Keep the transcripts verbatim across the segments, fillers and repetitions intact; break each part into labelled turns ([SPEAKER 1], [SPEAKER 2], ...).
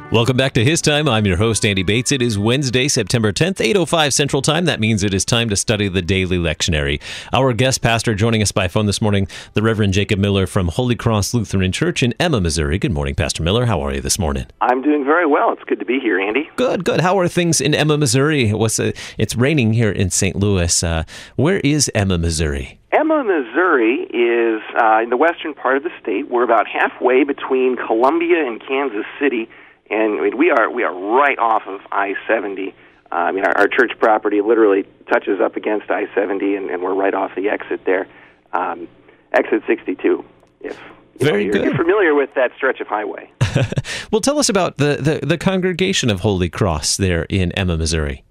[SPEAKER 1] Welcome back to His Time. I'm your host, Andy Bates. It is Wednesday, September tenth, eight oh five Central Time. That means it is time to study the daily lectionary. Our guest pastor joining us by phone this morning, the Reverend Jacob Miller from Holy Cross Lutheran Church in Emma, Missouri. Good morning, Pastor Miller. How are you this morning?
[SPEAKER 2] I'm doing very well. It's good to be here, Andy.
[SPEAKER 1] Good, good. How are things in Emma, Missouri? What's uh, It's raining here in Saint Louis. Uh, where is Emma, Missouri?
[SPEAKER 2] Emma, Missouri is uh, in the western part of the state. We're about halfway between Columbia and Kansas City. And I mean, we are we are right off of I seventy. Uh, I mean, our, our church property literally touches up against I seventy, and, and we're right off the exit there, um, exit sixty-two. If
[SPEAKER 1] Very
[SPEAKER 2] you're,
[SPEAKER 1] good.
[SPEAKER 2] You're familiar with that stretch of highway.
[SPEAKER 1] Well, tell us about the, the, the congregation of Holy Cross there in Emma, Missouri.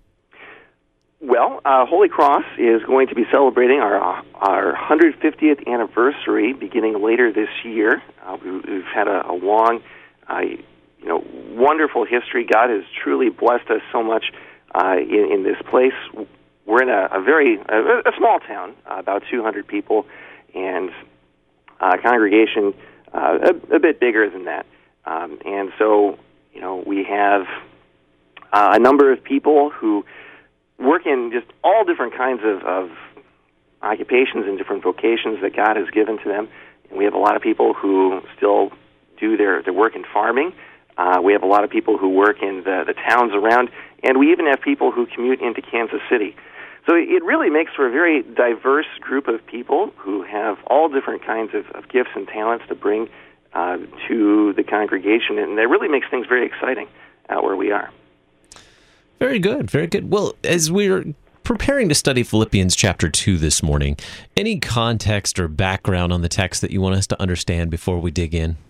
[SPEAKER 2] Well, uh, Holy Cross is going to be celebrating our our one hundred fiftieth anniversary beginning later this year. Uh, we, we've had a, a long. Uh, You know, wonderful history. God has truly blessed us so much uh, in, in this place. We're in a, a very a, a small town, uh, about two hundred people, and a congregation uh, a, a bit bigger than that. Um, and so, you know, we have uh, a number of people who work in just all different kinds of, of occupations and different vocations that God has given to them. And we have a lot of people who still do their, their work in farming. Uh, we have a lot of people who work in the, the towns around, and we even have people who commute into Kansas City. So it really makes for a very diverse group of people who have all different kinds of, of gifts and talents to bring uh, to the congregation, and that really makes things very exciting out where we are.
[SPEAKER 1] Very good, very good. Well, as we're preparing to study Philippians chapter two this morning, any context or background on the text that you want us to understand before we dig in?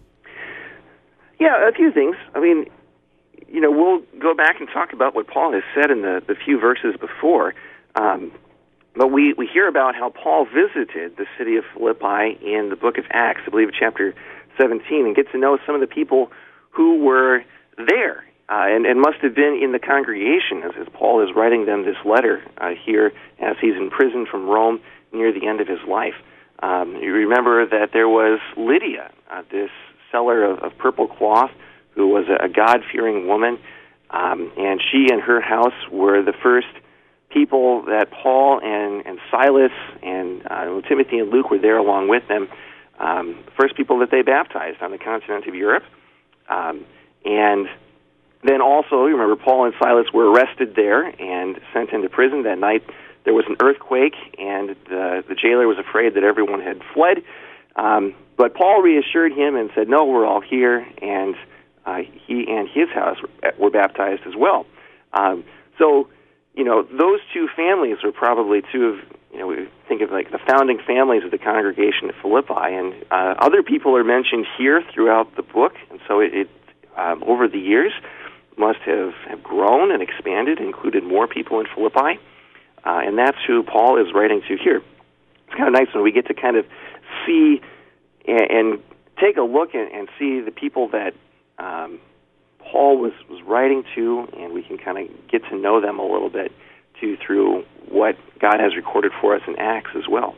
[SPEAKER 2] Yeah, a few things. I mean, you know, we'll go back and talk about what Paul has said in the, the few verses before. Um, but we, we hear about how Paul visited the city of Philippi in the book of Acts, I believe chapter seventeen, and get to know some of the people who were there uh, and, and must have been in the congregation as, as Paul is writing them this letter uh, here as he's in prison from Rome near the end of his life. Um, you remember that there was Lydia, uh, this seller of, of purple cloth, who was a, a God-fearing woman, um, and she and her house were the first people that Paul and, and Silas and uh, Timothy and Luke were there along with them, um, first people that they baptized on the continent of Europe. Um, and then also, you remember, Paul and Silas were arrested there and sent into prison. That night there was an earthquake, and the, the jailer was afraid that everyone had fled. Um, but Paul reassured him and said, no, we're all here, and uh, he and his house were, were baptized as well. Um, so, you know, those two families are probably two of, you know, we think of like the founding families of the congregation at Philippi, and uh, other people are mentioned here throughout the book, and so it, it um, over the years, must have, have grown and expanded, included more people in Philippi, uh, and that's who Paul is writing to here. It's kind of nice when we get to kind of see and, and take a look and, and see the people that um, Paul was, was writing to, and we can kind of get to know them a little bit, too, through what God has recorded for us in Acts as well.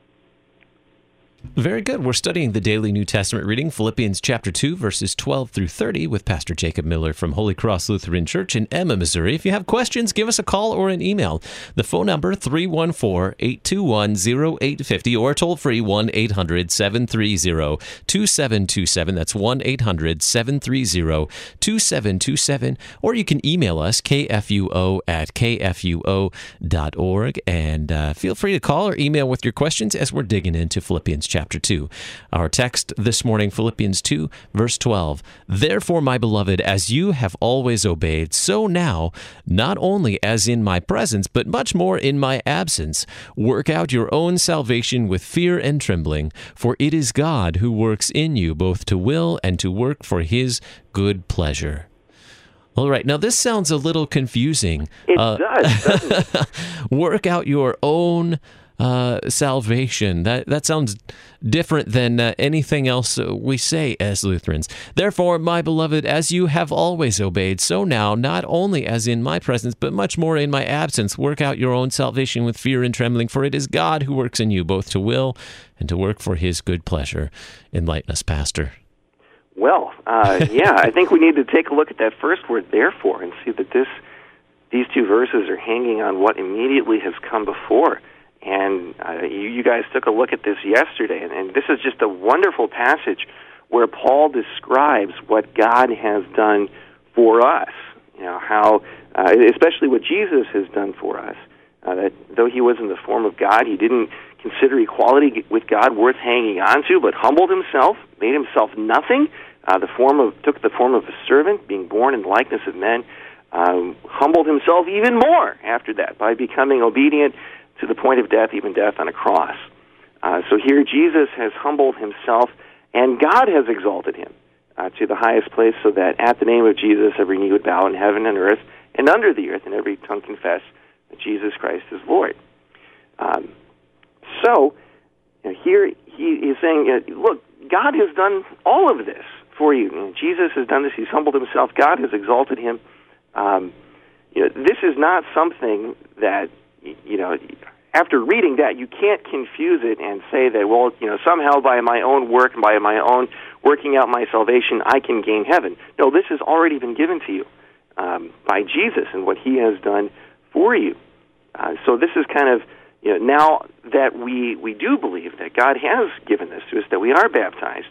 [SPEAKER 1] Very good. We're studying the daily New Testament reading, Philippians chapter two, verses twelve through thirty, with Pastor Jacob Miller from Holy Cross Lutheran Church in Emma, Missouri. If you have questions, give us a call or an email. The phone number, three one four, eight two one, zero eight five zero, or toll-free one eight hundred, seven three zero, two seven two seven. That's one eight hundred, seven three zero, two seven two seven. Or you can email us, k f u o at k f u o dot org. And uh, feel free to call or email with your questions as we're digging into Philippians chapter two. Our text this morning, Philippians two, verse twelve. Therefore, my beloved, as you have always obeyed, so now, not only as in my presence, but much more in my absence, work out your own salvation with fear and trembling, for it is God who works in you both to will and to work for his good pleasure. All right. Now, this sounds a little confusing.
[SPEAKER 2] It
[SPEAKER 1] uh,
[SPEAKER 2] does, doesn't it?
[SPEAKER 1] Work out your own Uh, salvation. That that sounds different than uh, anything else we say as Lutherans. Therefore, my beloved, as you have always obeyed, so now, not only as in my presence, but much more in my absence, work out your own salvation with fear and trembling, for it is God who works in you both to will and to work for his good pleasure. Enlighten us, Pastor.
[SPEAKER 2] Well, uh, yeah, I think we need to take a look at that first word, therefore, and see that this these two verses are hanging on what immediately has come before. And uh, you, you guys took a look at this yesterday, and, and this is just a wonderful passage where Paul describes what God has done for us. You know, how, uh, especially what Jesus has done for us. Uh, that though he was in the form of God, he didn't consider equality with God worth hanging on to, but humbled himself, made himself nothing. Uh, the form of took the form of a servant, being born in the likeness of men. Um, humbled himself even more after that by becoming obedient to the point of death, even death on a cross. Uh, so here Jesus has humbled himself, and God has exalted him uh, to the highest place, so that at the name of Jesus every knee would bow in heaven and earth and under the earth, and every tongue confess that Jesus Christ is Lord. Um, so you know, here he is saying, uh, look, God has done all of this for you. You know, Jesus has done this. He's humbled himself. God has exalted him. Um, you know, this is not something that, you know, after reading that, you can't confuse it and say that, well, you know, somehow by my own work and by my own working out my salvation, I can gain heaven. No, this has already been given to you um, by Jesus and what he has done for you. Uh, so this is kind of, you know, now that we, we do believe that God has given this to us, that we are baptized,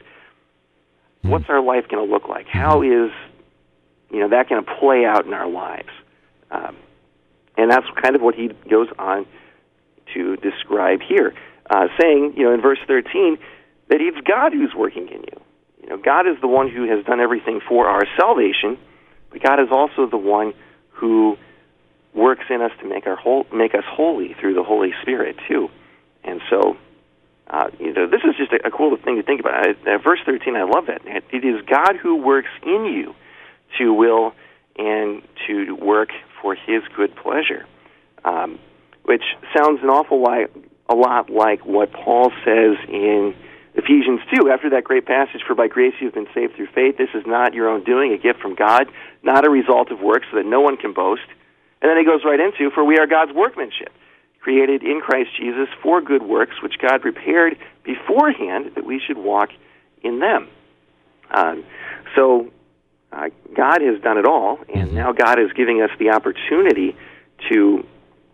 [SPEAKER 2] what's our life going to look like? How is, you know, that going to play out in our lives? Um, and that's kind of what he goes on to describe here, uh, saying, you know, in verse thirteen, that it's God who's working in you. You know, God is the one who has done everything for our salvation, but God is also the one who works in us to make our whole, make us holy through the Holy Spirit too. And so, uh, you know, this is just a, a cool thing to think about. I, uh, verse thirteen, I love that. It is God who works in you to will and to work for his good pleasure, um, which sounds an awful lot, a lot like what Paul says in Ephesians two, after that great passage, for by grace you've been saved through faith. This is not your own doing, a gift from God, not a result of works, so that no one can boast. And then he goes right into, for we are God's workmanship, created in Christ Jesus for good works, which God prepared beforehand that we should walk in them. Um, so uh, God has done it all, and now God is giving us the opportunity to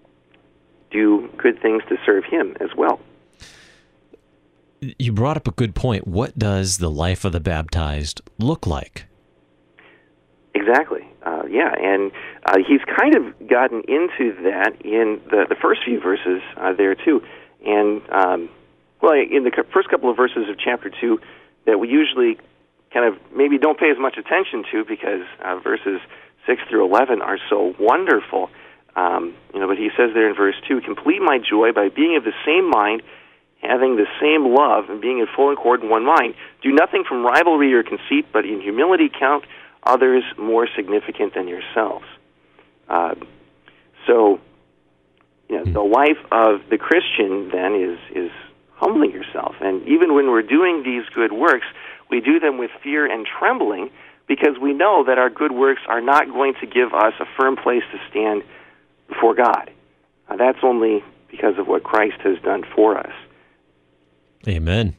[SPEAKER 2] do good things to serve him as well.
[SPEAKER 1] You brought up a good point. What does the life of the baptized look like?
[SPEAKER 2] Exactly. Uh, yeah, and uh, he's kind of gotten into that in the, the first few verses uh, there, too. And, um, well, in the first couple of verses of chapter two that we usually kind of maybe don't pay as much attention to because uh, verses six through eleven are so wonderful. Um, you know, but he says there in verse two, complete my joy by being of the same mind, having the same love, and being in full accord in one mind. Do nothing from rivalry or conceit, but in humility count others more significant than yourselves. Uh, so, you know, the life of the Christian then is is humbling yourself. And even when we're doing these good works, we do them with fear and trembling because we know that our good works are not going to give us a firm place to stand before God. Uh, that's only because of what Christ has done for us.
[SPEAKER 1] Amen.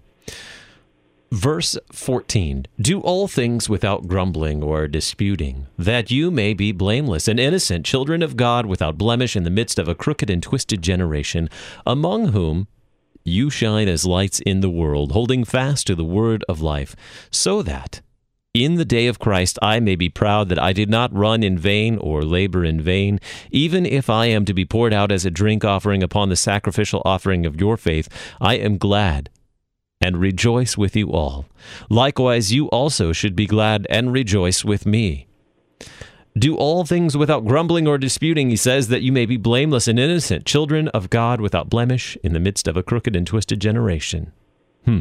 [SPEAKER 1] Verse fourteen, do all things without grumbling or disputing, that you may be blameless and innocent, children of God without blemish in the midst of a crooked and twisted generation, among whom you shine as lights in the world, holding fast to the word of life, so that in the day of Christ I may be proud that I did not run in vain or labor in vain, even if I am to be poured out as a drink offering upon the sacrificial offering of your faith. I am glad and rejoice with you all. Likewise, you also should be glad and rejoice with me. Do all things without grumbling or disputing, he says, that you may be blameless and innocent, children of God without blemish in the midst of a crooked and twisted generation. Hmm.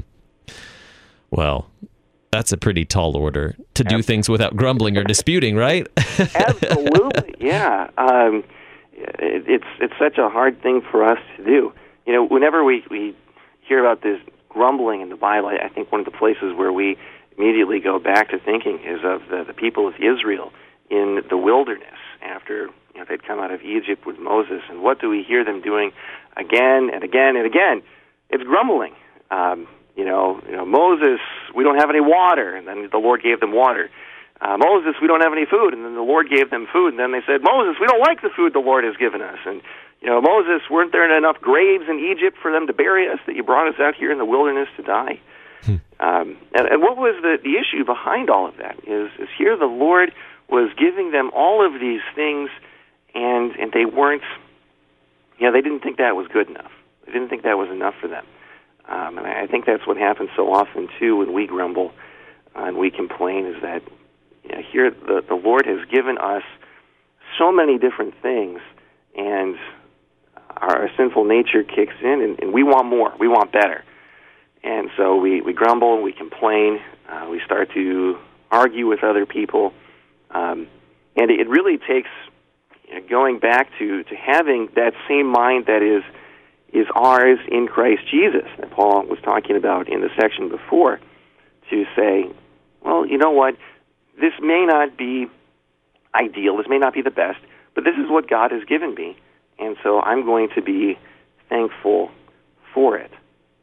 [SPEAKER 1] Well, that's a pretty tall order, to do things without grumbling or disputing, right?
[SPEAKER 2] Absolutely, yeah. Um, it, it's it's such a hard thing for us to do. You know, whenever we, we hear about this grumbling in the Bible, I think one of the places where we immediately go back to thinking is of the, the people of Israel in the wilderness after you know, they'd come out of Egypt with Moses. And what do we hear them doing again and again and again? It's grumbling. Um, you know, you know, Moses, we don't have any water, and then the Lord gave them water. Uh, Moses, we don't have any food, and then the Lord gave them food, and then they said, Moses, we don't like the food the Lord has given us. And, you know, Moses, weren't there enough graves in Egypt for them to bury us, that you brought us out here in the wilderness to die? Hmm. Um, and, and what was the, the issue behind all of that is, is here the Lord was giving them all of these things, and, and they weren't, you know, they didn't think that was good enough. They didn't think that was enough for them. Um, and I think that's what happens so often, too, when we grumble uh, and we complain, is that you know, here the, the Lord has given us so many different things, and our, our sinful nature kicks in, and, and we want more. We want better. And so we, we grumble and we complain. Uh, we start to argue with other people. Um, and it really takes you know, going back to, to having that same mind that is is ours in Christ Jesus, that Paul was talking about in the section before, to say, well, you know what, this may not be ideal, this may not be the best, but this is what God has given me, and so I'm going to be thankful for it.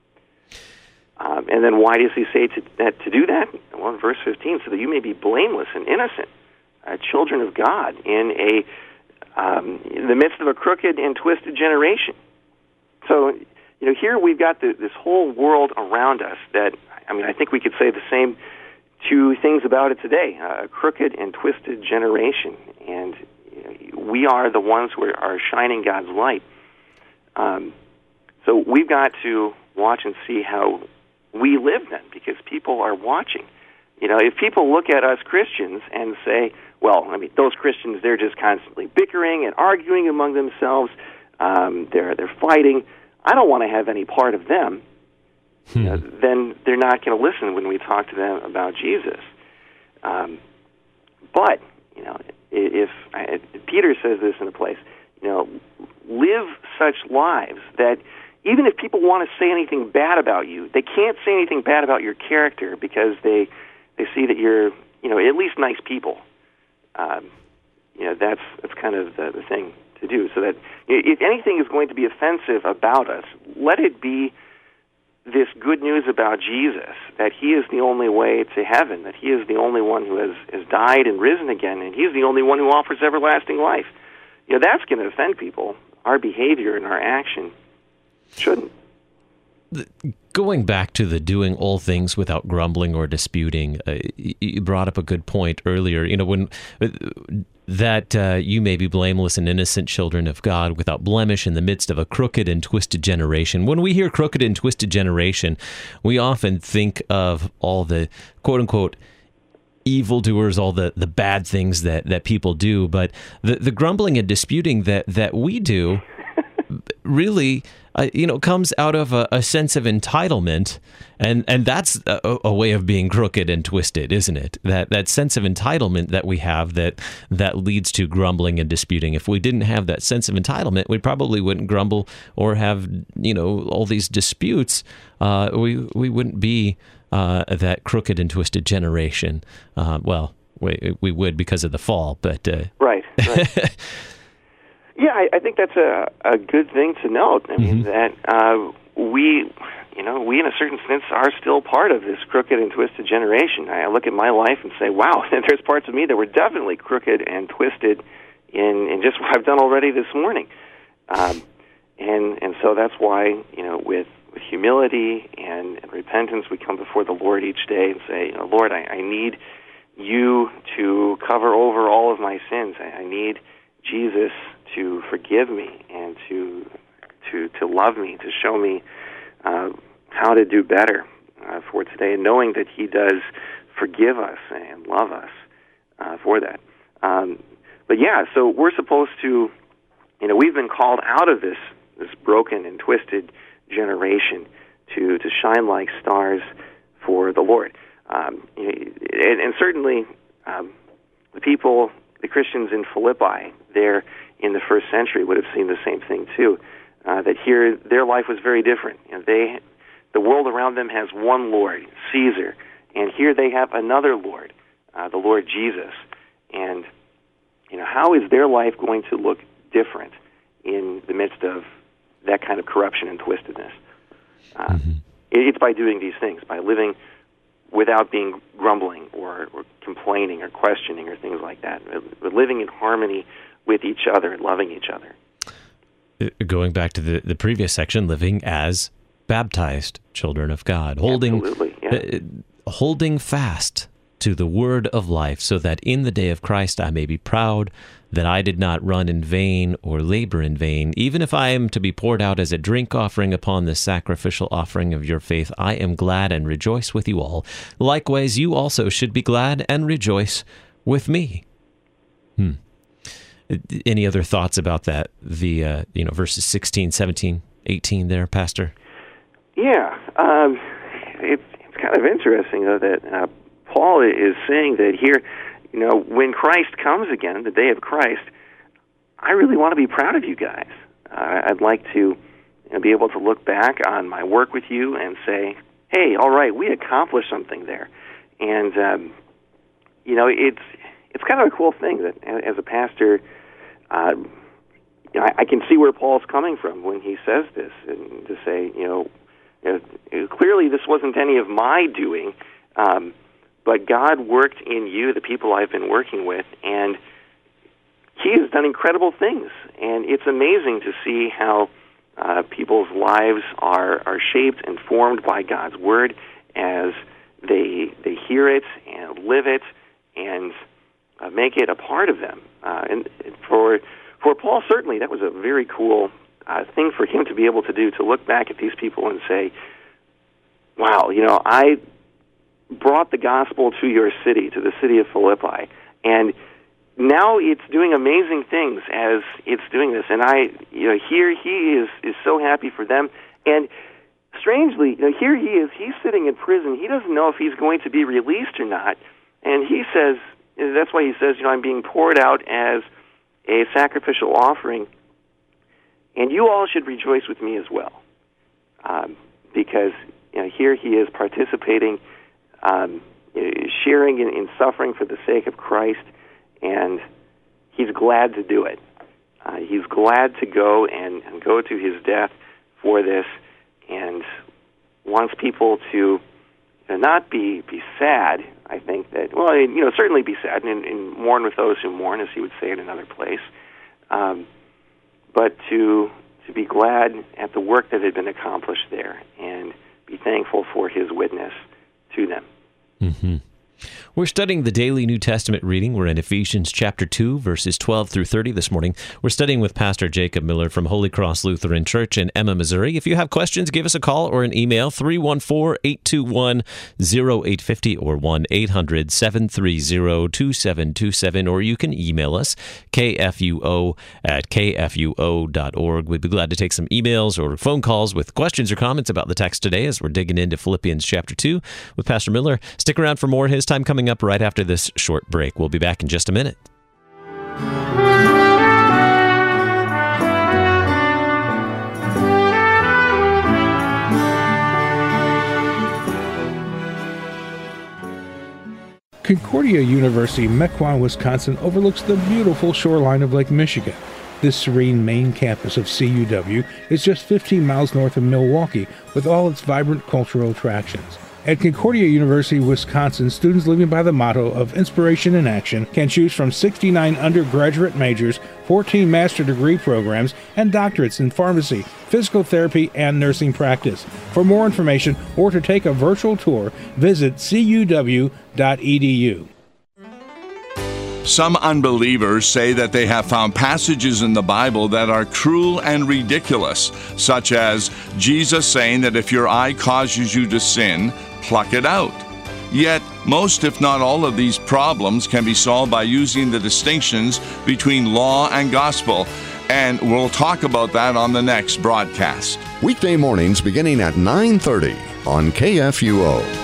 [SPEAKER 2] Um, and then why does he say to, that, to do that? Well, in verse fifteen, so that you may be blameless and innocent, uh, children of God, in a um, in the midst of a crooked and twisted generation. So, you know, here we've got the, this whole world around us that, I mean, I think we could say the same two things about it today, a crooked and twisted generation. And you know, we are the ones who are shining God's light. Um, so we've got to watch and see how we live then, because people are watching. You know, if people look at us Christians and say, well, I mean, those Christians, they're just constantly bickering and arguing among themselves, um, they're they're fighting, I don't want to have any part of them, hmm. you know, then they're not going to listen when we talk to them about Jesus. Um, but, you know, if, if Peter says this in a place, you know, live such lives that even if people want to say anything bad about you, they can't say anything bad about your character because they they see that you're, you know, at least nice people. Um, you know, that's that's kind of the, the thing to do. So that if anything is going to be offensive about us, let it be this good news about Jesus, that he is the only way to heaven, that he is the only one who has, has died and risen again, and he's the only one who offers everlasting life. You know, that's going to offend people. Our behavior and our action shouldn't.
[SPEAKER 1] Going back to the doing all things without grumbling or disputing, uh, you brought up a good point earlier. You know, when uh, that uh, you may be blameless and innocent children of God without blemish in the midst of a crooked and twisted generation. When we hear crooked and twisted generation, we often think of all the quote unquote evildoers, all the, the bad things that, that people do. But the, the grumbling and disputing that, that we do really, uh, you know, comes out of a, a sense of entitlement, and, and that's a, a way of being crooked and twisted, isn't it? That that sense of entitlement that we have that that leads to grumbling and disputing. If we didn't have that sense of entitlement, we probably wouldn't grumble or have, you know, all these disputes. Uh, we we wouldn't be uh, that crooked and twisted generation. Uh, well, we we would because of the fall, but uh,
[SPEAKER 2] right. right. Yeah, I, I think that's a, a good thing to note. I mean, mm-hmm. that uh, we, you know, we in a certain sense are still part of this crooked and twisted generation. I look at my life and say, wow, there's parts of me that were definitely crooked and twisted in, in just what I've done already this morning. Um, and and so that's why, you know, with, with humility and, and repentance, we come before the Lord each day and say, you know, Lord, I, I need you to cover over all of my sins. I, I need Jesus to forgive me and to to to love me, to show me uh, how to do better uh, for today, and knowing that he does forgive us and love us uh, for that. Um, but yeah, so we're supposed to, you know, we've been called out of this this broken and twisted generation to to shine like stars for the Lord. Um, and, and certainly um, the people, the Christians in Philippi, they're in the first century would have seen the same thing too. Uh, that here their life was very different. You know, they, the world around them has one Lord, Caesar, and here they have another Lord, uh, the Lord Jesus. And you know, how is their life going to look different in the midst of that kind of corruption and twistedness? Uh, mm-hmm. it's by doing these things, by living without being grumbling or, or complaining or questioning or things like that. We're living in harmony with each other and loving each other.
[SPEAKER 1] Going back to the, the previous section, living as baptized children of God, holding
[SPEAKER 2] Absolutely, yeah.
[SPEAKER 1] uh, holding fast to the word of life, so that in the day of Christ I may be proud that I did not run in vain or labor in vain. Even if I am to be poured out as a drink offering upon the sacrificial offering of your faith, I am glad and rejoice with you all. Likewise, you also should be glad and rejoice with me. Hmm. Any other thoughts about that? The uh, you know verses sixteen, seventeen, eighteen there, Pastor?
[SPEAKER 2] Yeah, um, it's, it's kind of interesting, though, that uh, Paul is saying that here, you know, when Christ comes again, the day of Christ, I really want to be proud of you guys. Uh, I'd like to you know, be able to look back on my work with you and say, hey, all right, we accomplished something there. And, um, you know, it's it's kind of a cool thing that as a pastor, uh, you know, I, I can see where Paul's coming from when he says this, and to say, you know, you know clearly this wasn't any of my doing, um, but God worked in you, the people I've been working with, and He has done incredible things. And it's amazing to see how uh, people's lives are, are shaped and formed by God's Word as they they hear it and live it and uh, make it a part of them. Uh, and for for Paul, certainly, that was a very cool uh, thing for him to be able to do, to look back at these people and say, wow, you know, I brought the gospel to your city, to the city of Philippi, and now it's doing amazing things as it's doing this. And I, you know, here he is, is so happy for them. And strangely, you know, here he is, he's sitting in prison. He doesn't know if he's going to be released or not. And he says, that's why he says, you know, I'm being poured out as a sacrificial offering, and you all should rejoice with me as well. Um, because, you know, here he is participating, um, sharing in, in suffering for the sake of Christ, and he's glad to do it. Uh, he's glad to go and, and go to his death for this, and wants people to you know, not be, be sad. I think that, well, you know, certainly be sad and, and mourn with those who mourn, as he would say in another place, um, but to to be glad at the work that had been accomplished there and be thankful for his witness to them.
[SPEAKER 1] Mm-hmm. We're studying the daily New Testament reading. We're in Ephesians chapter two, verses twelve through thirty this morning. We're studying with Pastor Jacob Miller from Holy Cross Lutheran Church in Emma, Missouri. If you have questions, give us a call or an email, three one four, eight two one, zero eight five zero or one eight hundred, seven three zero, two seven two seven, or you can email us, k f u o at k f u o dot org. We'd be glad to take some emails or phone calls with questions or comments about the text today as we're digging into Philippians chapter two with Pastor Miller. Stick around for more. His time coming up right after this short break. We'll be back in just a minute.
[SPEAKER 3] Concordia University, Mequon, Wisconsin overlooks the beautiful shoreline of Lake Michigan. This serene main campus of C U W is just fifteen miles north of Milwaukee, with all its vibrant cultural attractions. At Concordia University, Wisconsin, students living by the motto of inspiration and action can choose from sixty-nine undergraduate majors, fourteen master degree programs, and doctorates in pharmacy, physical therapy, and nursing practice. For more information or to take a virtual tour, visit c u w dot e d u.
[SPEAKER 4] Some unbelievers say that they have found passages in the Bible that are cruel and ridiculous, such as Jesus saying that if your eye causes you to sin, pluck it out. Yet, most if not all of these problems can be solved by using the distinctions between law and gospel, and we'll talk about that on the next broadcast.
[SPEAKER 5] Weekday mornings beginning at nine thirty on K F U O.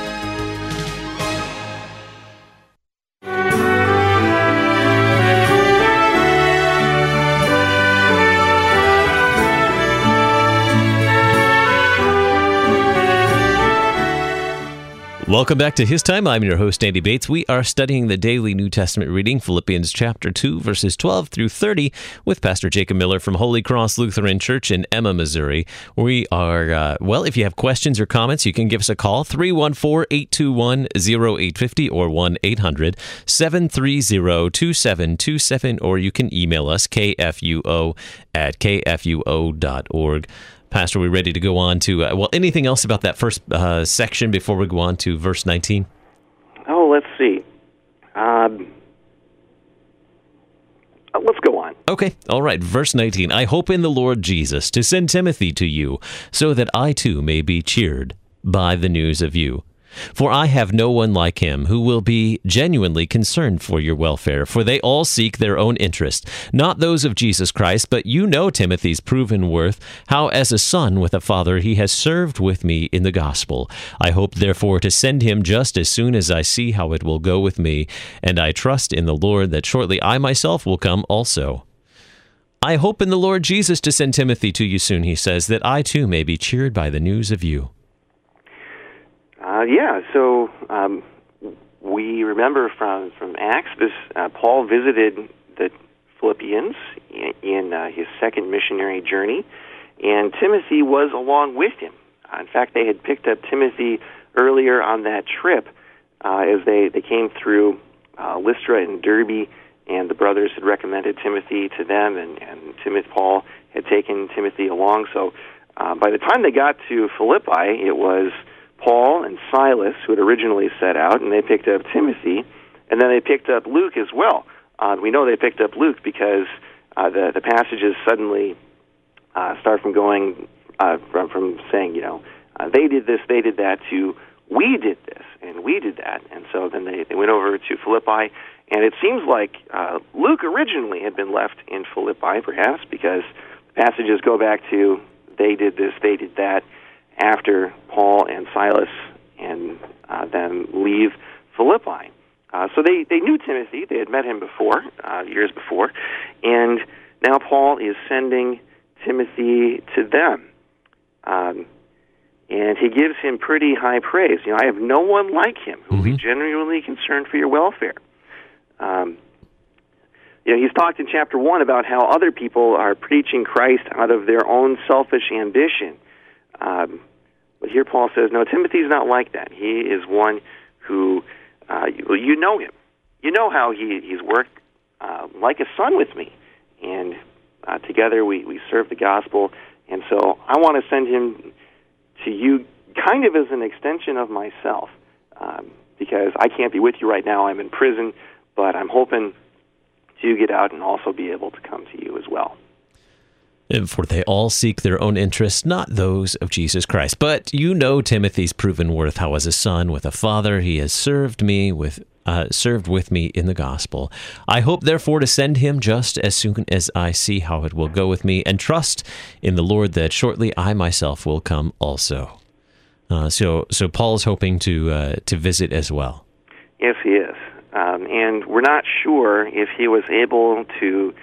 [SPEAKER 1] Welcome back to His Time. I'm your host, Andy Bates. We are studying the daily New Testament reading, Philippians chapter two, verses twelve through thirty, with Pastor Jacob Miller from Holy Cross Lutheran Church in Emma, Missouri. We are, uh, well, if you have questions or comments, you can give us a call, three one four, eight two one, zero eight five zero or one eight hundred, seven three zero, two seven two seven, or you can email us, k f u o at k f u o dot org. Pastor, are we ready to go on to, uh, well, anything else about that first uh, section before we go on to verse nineteen?
[SPEAKER 2] Oh, let's see. Um, let's go on.
[SPEAKER 1] Okay, all right. Verse nineteen. I hope in the Lord Jesus to send Timothy to you, so that I too may be cheered by the news of you. For I have no one like him who will be genuinely concerned for your welfare, for they all seek their own interest, not those of Jesus Christ, but you know Timothy's proven worth, how as a son with a father he has served with me in the gospel. I hope therefore to send him just as soon as I see how it will go with me, and I trust in the Lord that shortly I myself will come also. I hope in the Lord Jesus to send Timothy to you soon, he says, that I too may be cheered by the news of you.
[SPEAKER 2] Uh, yeah, so um, we remember from, from Acts, this, uh, Paul visited the Philippians in, in uh, his second missionary journey, and Timothy was along with him. Uh, in fact, they had picked up Timothy earlier on that trip uh, as they, they came through uh, Lystra and Derbe, and the brothers had recommended Timothy to them, and, and Timothy, Paul had taken Timothy along. So uh, by the time they got to Philippi, it was Paul and Silas, who had originally set out, and they picked up Timothy, and then they picked up Luke as well. Uh, we know they picked up Luke because uh, the the passages suddenly uh, start from going uh, from from saying, you know, uh, they did this, they did that, to we did this, and we did that, and so then they, they went over to Philippi, and it seems like uh, Luke originally had been left in Philippi, perhaps, because passages go back to they did this, they did that, after Paul and Silas and uh, them leave Philippi. Uh, so they, they knew Timothy. They had met him before, uh, years before, and now Paul is sending Timothy to them. Um, and he gives him pretty high praise. You know, I have no one like him who will be genuinely concerned for your welfare. Um, you know, he's talked in chapter one about how other people are preaching Christ out of their own selfish ambition. Um, but here Paul says, no, Timothy's not like that. He is one who, uh, you, you know him. You know how he, he's worked uh, like a son with me. And uh, together we, we serve the gospel. And so I want to send him to you kind of as an extension of myself, um, because I can't be with you right now. I'm in prison, but I'm hoping to get out and also be able to come to you as well.
[SPEAKER 1] For they all seek their own interests, not those of Jesus Christ. But you know Timothy's proven worth, how as a son with a father he has served me with uh, served with me in the gospel. I hope therefore to send him just as soon as I see how it will go with me, and trust in the Lord that shortly I myself will come also. Uh, so, so Paul's hoping to uh, to visit as well.
[SPEAKER 2] Yes, he is, um, and we're not sure if he was able to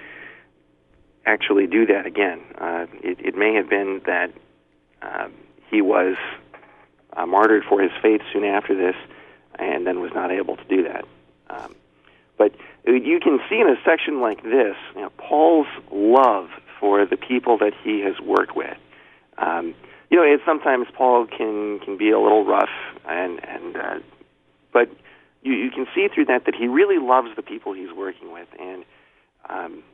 [SPEAKER 2] actually do that again. Uh, it, it may have been that uh, he was uh, martyred for his faith soon after this, and then was not able to do that. Um, but you can see in a section like this, you know, Paul's love for the people that he has worked with. Um, you know, it's sometimes Paul can can be a little rough, and and uh, but you, you can see through that that he really loves the people he's working with, and um,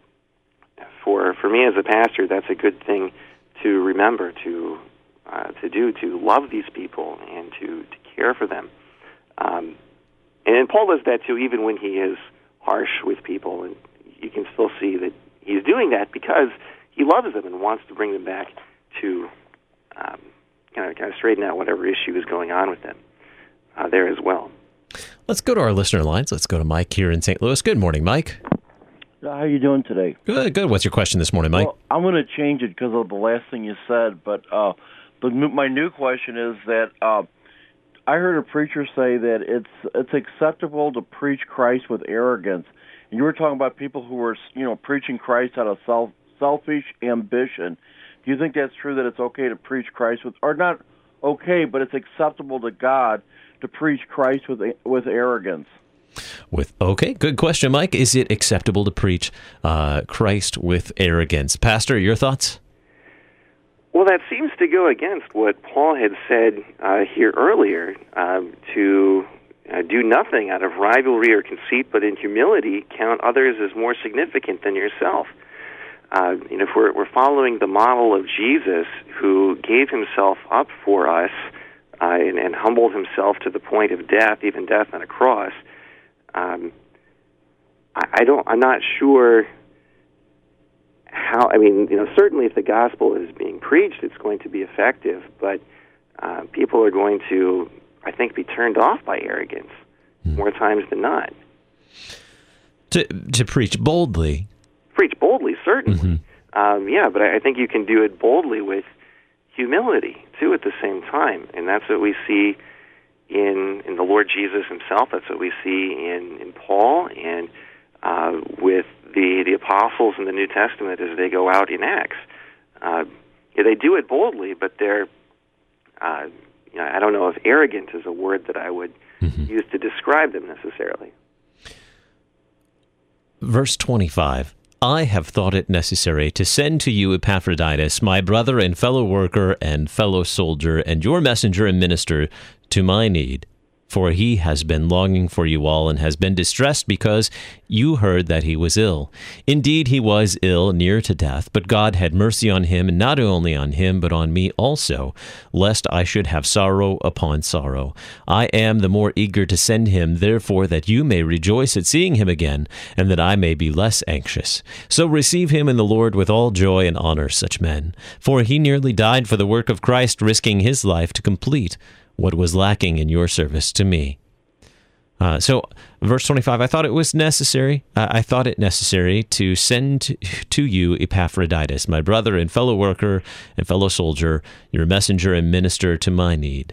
[SPEAKER 2] For for me as a pastor, that's a good thing to remember, to uh, to do, to love these people and to, to care for them. Um, and Paul does that too, even when he is harsh with people, and you can still see that he's doing that because he loves them and wants to bring them back to um, kind of kind of straighten out whatever issue is going on with them uh, there as well.
[SPEAKER 1] Let's go to our listener lines. Let's go to Mike here in Saint Louis. Good morning, Mike.
[SPEAKER 6] How are you doing today?
[SPEAKER 1] Good, good. What's your question this morning, Mike?
[SPEAKER 6] Well, I'm going to change it because of the last thing you said, but uh, but my new question is that uh, I heard a preacher say that it's it's acceptable to preach Christ with arrogance, and you were talking about people who were, you know, preaching Christ out of self selfish ambition. Do you think that's true, that it's okay to preach Christ with, or not okay, but it's acceptable to God to preach Christ with with arrogance?
[SPEAKER 1] With okay, good question, Mike. Is it acceptable to preach uh, Christ with arrogance? Pastor, your thoughts?
[SPEAKER 2] Well, that seems to go against what Paul had said uh, here earlier, um, to uh, do nothing out of rivalry or conceit, but in humility count others as more significant than yourself. Uh, you know, if we're, we're following the model of Jesus, who gave himself up for us uh, and, and humbled himself to the point of death, even death on a cross, um, I, I don't. I'm not sure how. I mean, you know, certainly if the gospel is being preached, it's going to be effective, but uh, people are going to, I think, be turned off by arrogance hmm. more times than not.
[SPEAKER 1] To to preach boldly.
[SPEAKER 2] Preach boldly, certainly.
[SPEAKER 1] Mm-hmm.
[SPEAKER 2] Um, yeah, but I think you can do it boldly with humility, too, at the same time. And that's what we see in in the Lord Jesus himself. That's what we see in, in Paul and uh, with the, the apostles in the New Testament as they go out in Acts. Uh, yeah, they do it boldly, but they're, uh, you know, I don't know if arrogant is a word that I would mm-hmm. use to describe them necessarily.
[SPEAKER 1] Verse twenty-five. I have thought it necessary to send to you Epaphroditus, my brother and fellow worker and fellow soldier, and your messenger and minister to my need. For he has been longing for you all and has been distressed because you heard that he was ill. Indeed, he was ill, near to death, but God had mercy on him, and not only on him, but on me also, lest I should have sorrow upon sorrow. I am the more eager to send him, therefore, that you may rejoice at seeing him again, and that I may be less anxious. So receive him in the Lord with all joy and honor such men. For he nearly died for the work of Christ, risking his life to complete what was lacking in your service to me. Uh, so, verse twenty-five, I thought it was necessary, uh, I thought it necessary to send to, to you Epaphroditus, my brother and fellow worker and fellow soldier, your messenger and minister to my need.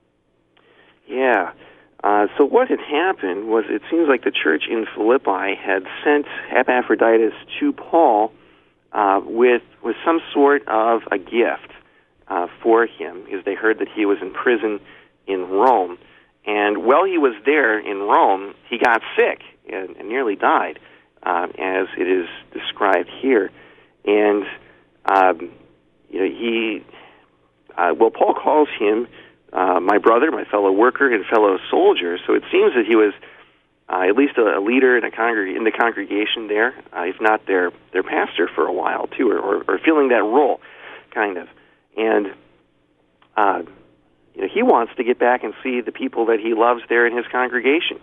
[SPEAKER 2] Yeah. Uh, so what had happened was, it seems like the church in Philippi had sent Epaphroditus to Paul uh, with, with some sort of a gift Uh, for him, because they heard that he was in prison in Rome. And while he was there in Rome, he got sick and, and nearly died, uh, as it is described here. And um, you know, he, uh, well, Paul calls him uh, my brother, my fellow worker, and fellow soldier. So it seems that he was uh, at least a, a leader in a congreg- in the congregation there, uh, if not their their pastor for a while too, or, or, or filling that role, kind of. And uh, you know, he wants to get back and see the people that he loves there in his congregation.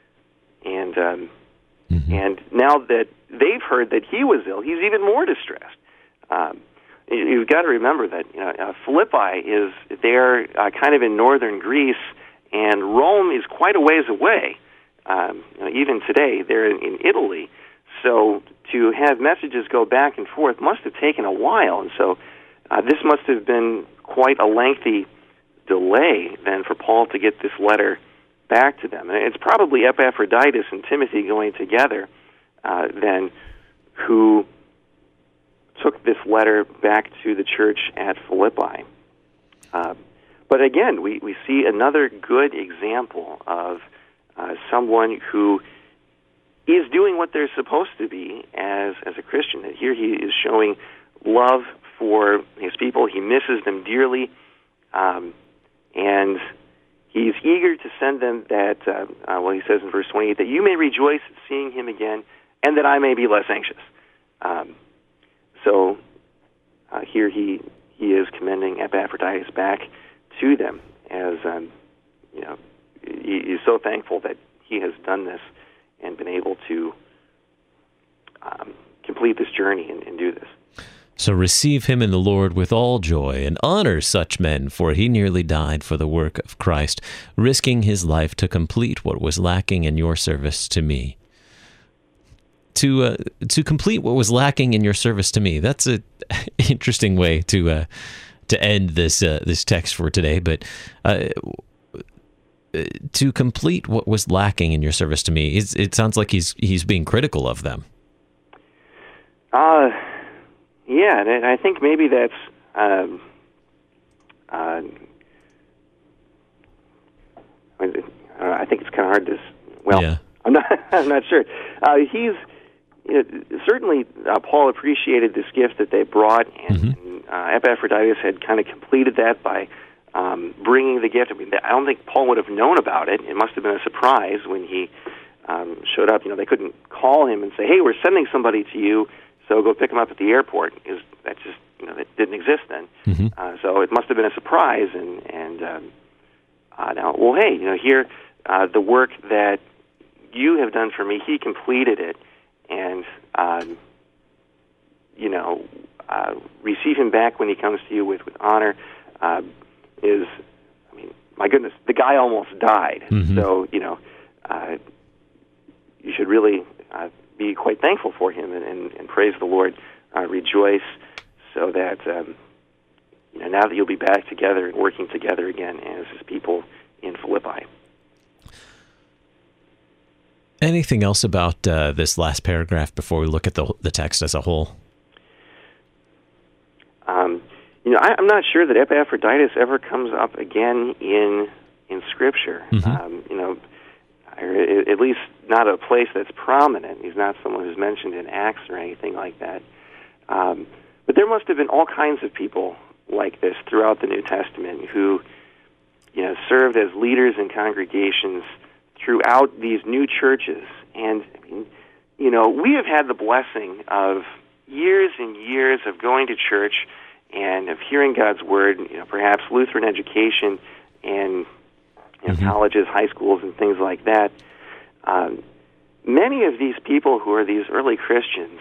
[SPEAKER 2] And um, mm-hmm. and now that they've heard that he was ill, he's even more distressed. Um, you've got to remember that you know, uh, Philippi is there, uh, kind of in northern Greece, and Rome is quite a ways away. Um, you know, even today, they're in, in Italy. So to have messages go back and forth must have taken a while, and so. Uh, this must have been quite a lengthy delay, then, for Paul to get this letter back to them. And it's probably Epaphroditus and Timothy going together, uh, then, who took this letter back to the church at Philippi. Uh, but again, we, we see another good example of uh, someone who is doing what they're supposed to be as, as a Christian. And here he is showing love for his people. He misses them dearly, um, and he's eager to send them that, uh, uh, well, he says in verse twenty-eight, that you may rejoice at seeing him again, and that I may be less anxious. Um, so uh, here he he is commending Epaphroditus back to them, as um, you know, he, he's so thankful that he has done this and been able to um, complete this journey and, and do this.
[SPEAKER 1] So receive him in the Lord with all joy, and honor such men, for he nearly died for the work of Christ, risking his life to complete what was lacking in your service to me. To uh, to complete what was lacking in your service to me. That's an interesting way to uh, to end this uh, this text for today. But uh, to complete what was lacking in your service to me, it's, it sounds like he's he's being critical of them.
[SPEAKER 2] Uh Yeah, and I think maybe that's um, uh, I think it's kind of hard to. Well,
[SPEAKER 1] yeah.
[SPEAKER 2] I'm not. I'm not sure. Uh, he's you know, certainly uh, Paul appreciated this gift that they brought, and,
[SPEAKER 1] mm-hmm.
[SPEAKER 2] and uh, Epaphroditus had kind of completed that by um, bringing the gift. I mean, I don't think Paul would have known about it. It must have been a surprise when he um, showed up. You know, they couldn't call him and say, "Hey, we're sending somebody to you, so go pick him up at the airport." Is that just you know that didn't exist then?
[SPEAKER 1] Mm-hmm.
[SPEAKER 2] Uh, so it must have been a surprise, and and um, uh, now, well, hey, you know, here uh, the work that you have done for me, he completed it, and um, you know, uh, receive him back when he comes to you with with honor. Uh, is, I mean, my goodness, the guy almost died,
[SPEAKER 1] mm-hmm.
[SPEAKER 2] so you know, uh, you should really uh, be quite thankful for him and, and, and praise the Lord, uh, rejoice, so that um, you know now that you'll be back together and working together again as his people in Philippi.
[SPEAKER 1] Anything else about uh, this last paragraph before we look at the the text as a whole?
[SPEAKER 2] Um, you know, I, I'm not sure that Epaphroditus ever comes up again in in Scripture.
[SPEAKER 1] Mm-hmm.
[SPEAKER 2] Um, you know, or at least not a place that's prominent. He's not someone who's mentioned in Acts or anything like that. Um, but there must have been all kinds of people like this throughout the New Testament who, you know, served as leaders in congregations throughout these new churches. And, I mean, you know, we have had the blessing of years and years of going to church and of hearing God's Word, you know, perhaps Lutheran education and you know,
[SPEAKER 1] mm-hmm.
[SPEAKER 2] colleges, high schools, and things like that. Um, many of these people who are these early Christians,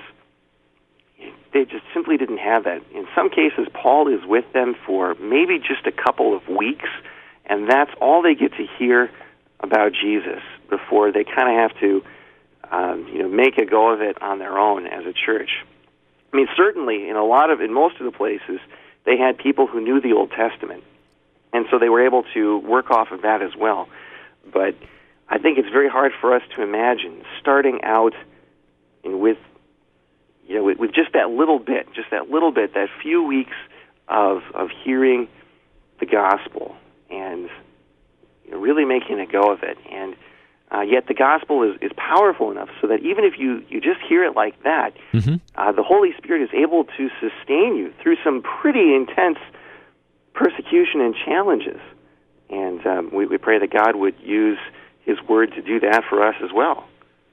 [SPEAKER 2] they just simply didn't have that. In some cases, Paul is with them for maybe just a couple of weeks, and that's all they get to hear about Jesus before they kind of have to, um, you know, make a go of it on their own as a church. I mean, certainly in a lot of, in most of the places, they had people who knew the Old Testament, and so they were able to work off of that as well. But I think it's very hard for us to imagine starting out in, with, you know, with, with just that little bit, just that little bit, that few weeks of of hearing the gospel and you know, really making a go of it. And uh, yet the gospel is, is powerful enough so that even if you, you just hear it like that,
[SPEAKER 1] mm-hmm.
[SPEAKER 2] uh, the Holy Spirit is able to sustain you through some pretty intense persecution and challenges. And um, we, we pray that God would use His Word to do that for us as well.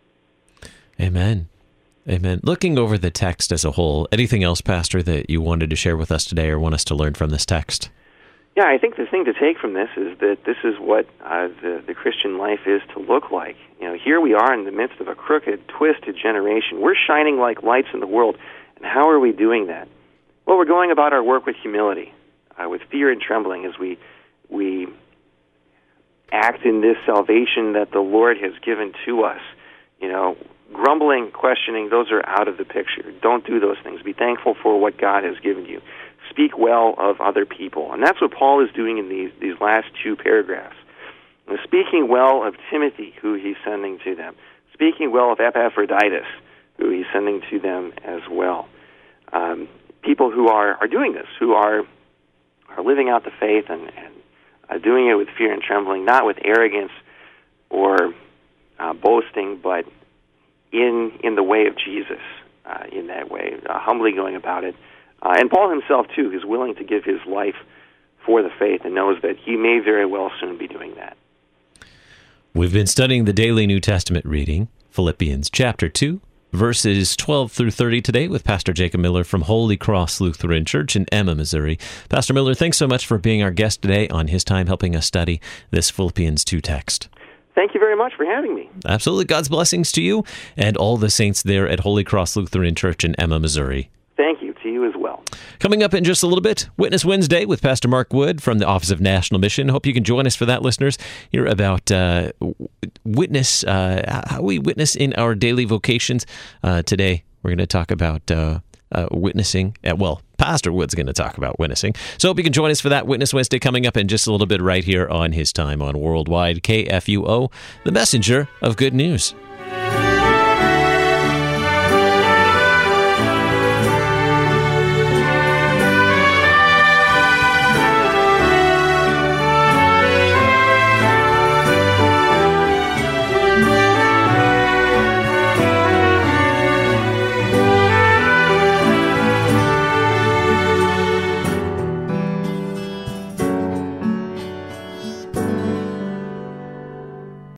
[SPEAKER 1] Amen. Amen. Looking over the text as a whole, anything else, Pastor, that you wanted to share with us today or want us to learn from this text?
[SPEAKER 2] Yeah, I think the thing to take from this is that this is what uh, the, the Christian life is to look like. You know, here we are in the midst of a crooked, twisted generation. We're shining like lights in the world. And how are we doing that? Well, we're going about our work with humility, uh, with fear and trembling as we we act in this salvation that the Lord has given to us. You know, grumbling, questioning, those are out of the picture. Don't do those things. Be thankful for what God has given you. Speak well of other people. And that's what Paul is doing in these, these last two paragraphs. And speaking well of Timothy, who he's sending to them. Speaking well of Epaphroditus, who he's sending to them as well. Um, people who are, are doing this, who are are living out the faith and, and uh, doing it with fear and trembling, not with arrogance or uh, boasting, but in in the way of Jesus, uh, in that way, uh, humbly going about it. Uh, and Paul himself, too, is willing to give his life for the faith and knows that he may very well soon be doing that.
[SPEAKER 1] We've been studying the daily New Testament reading, Philippians chapter two, verses twelve through thirty today with Pastor Jacob Miller from Holy Cross Lutheran Church in Emma, Missouri. Pastor Miller, thanks so much for being our guest today on his time helping us study this Philippians two text.
[SPEAKER 2] Thank you very much for having me.
[SPEAKER 1] Absolutely. God's blessings to you and all the saints there at Holy Cross Lutheran Church in Emma, Missouri.
[SPEAKER 2] Thank you to you as well.
[SPEAKER 1] Coming up in just a little bit, Witness Wednesday with Pastor Mark Wood from the Office of National Mission. Hope you can join us for that, listeners. Hear about uh, witness, uh, how we witness in our daily vocations. Uh, today, we're going to talk about uh, uh, witnessing. At, well, Pastor Wood's going to talk about witnessing. So hope you can join us for that Witness Wednesday coming up in just a little bit right here on his time on Worldwide K F U O, the messenger of good news.